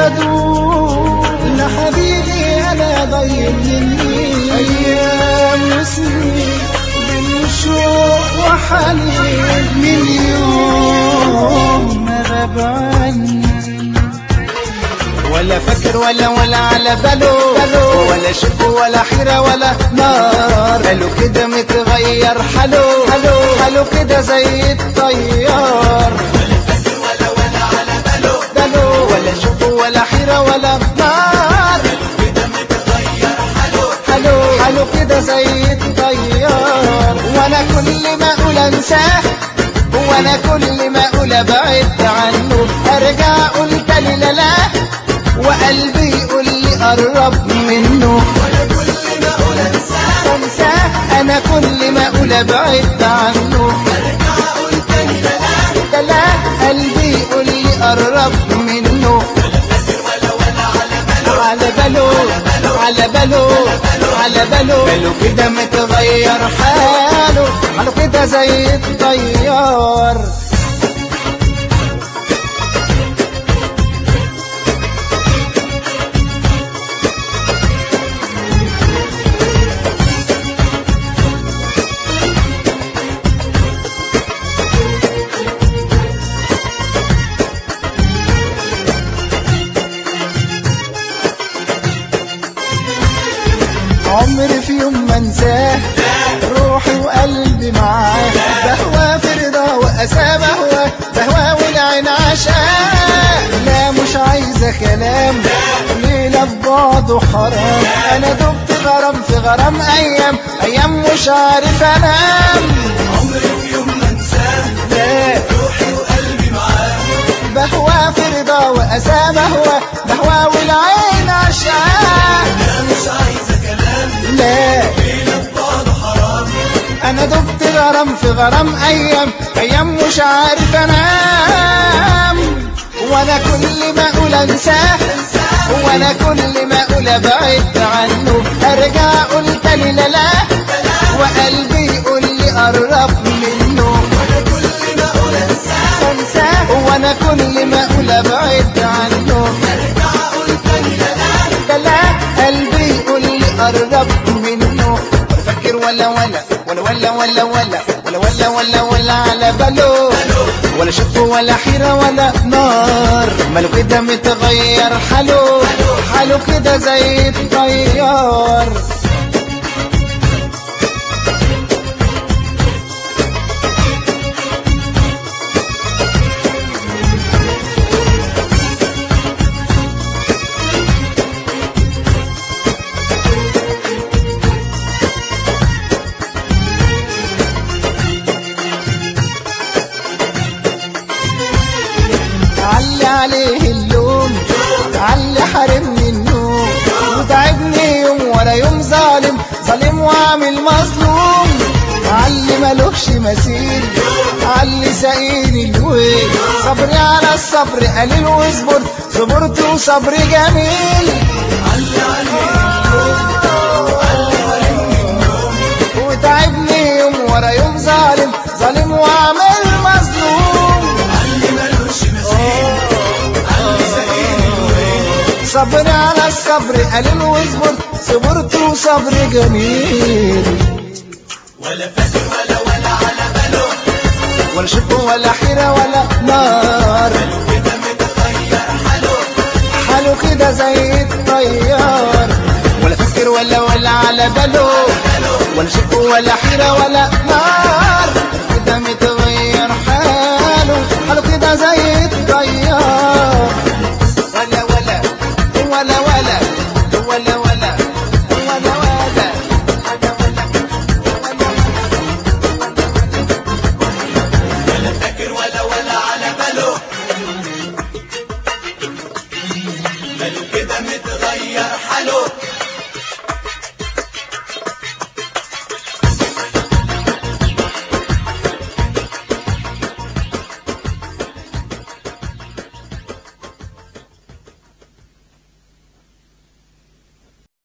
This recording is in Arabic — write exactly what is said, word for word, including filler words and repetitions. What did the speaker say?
بدور إن حبيبي أنا ضيق مني أيام وسنين بالشوق وحنين من يوم ما غاب عني. ولا فكر ولا ولا على باله ولا شك ولا حيرة ولا نار. قالوا كده متغير حاله حاله كده زي الطيار. ولا فكر ولا ولا على باله باله ولا شك ولا حيرة ولا نار. قالوا كده متغير حاله حاله حاله كده زي الطيار. وانا كل ما اقول انساه وانا كل ما اقول ابعد عنه ارجع اقول تاني لا لا وقلبي يقول لي قرب منه. وأنا كل ما أقول أنساه انساه انا كل ما اقول ابعد عنه أرجع أقول تاني لا لا لا لا قلبي يقول لي قرب منه. ولا فاكر ولا ولا على باله على باله على باله على باله باله كده متغير حاله حاله كده زي الطيار. عمري في يوم ما انساه روحي وقلبي معاه. بهوى في رضا واساه بهوى بهوى والعين عشاه. لا مش عايزه كلام ليله في بعضه حرام. انا دبت غرام في غرام ايام ايام مش عارف انام. عمري في يوم ما أنساه لا روحي وقلبي معاه. بهوى في رضا واساه بهوى بهوى والعين عشاه. لا مش عايزة كلام لا ليلة في بعض حرام. انا دبت غرام في غرام ايام ايام مش عارف انام. وانا كل ما اقول انساه وانا كل ما اقول ابعد عنه ارجع اقول تاني لا لا وقلبي يقول لي قرب منه. وأنا كل ما أقول أنساه انساه وانا كل ما اقول ابعد عنه أرجع أقول تاني لا لا لا لا قلبي يقول لي قرب منه. ولا فكر ولا ولا ولا ولا ولا ولا ولا ولا ولا ولا على باله ولا شك ولا حيرة ولا نار. ماله كده متغير حاله حاله كده زي الطيار. علي عليه اللوم علي حرمني النوم وتعبني يوم ورا يوم ظالم ظالم وعامل مظلوم. علي ملوكش مثيل علي ساقيني الويل. صبري على الصبر قليل وصبرت صبرت وصبري جميل. علي عليه علي حرمني النوم وتعبني يوم ورا يوم ظالم ظالم وعامل مظلوم. علي ملوش مثيل علي ساقيني الويل. صبري على الصبر قليل وصبرت صبرت وصبري جميل. ولا فاكر ولا ولا على باله ولا شك ولا حيرة ولا نار. قالوا كده متغير حاله حاله كده زي الطيار. ولا فكر ولا ولا على باله ولا شك ولا حيرة ولا نار. كده متغير حاله حاله كده زي الطيار. ولا ولا ولا ولا ولا ولا ولا ولا ولا فاكر ولا ولا على باله قالوا كده متغير حاله